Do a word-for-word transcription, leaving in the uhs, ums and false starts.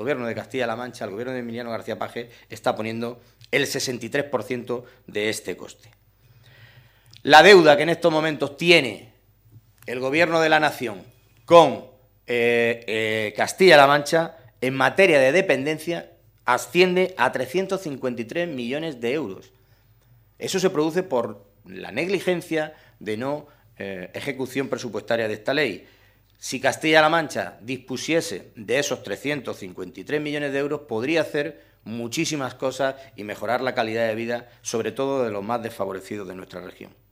Gobierno de Castilla-La Mancha, el Gobierno de Emiliano García Paje, está poniendo el sesenta y tres por ciento de este coste. La deuda que en estos momentos tiene el Gobierno de la Nación con eh, eh, Castilla-La Mancha en materia de dependencia asciende a trescientos cincuenta y tres millones de euros. Eso se produce por la negligencia de no eh, ejecución presupuestaria de esta ley. Si Castilla-La Mancha dispusiese de esos trescientos cincuenta y tres millones de euros, podría hacer muchísimas cosas y mejorar la calidad de vida, sobre todo de los más desfavorecidos de nuestra región.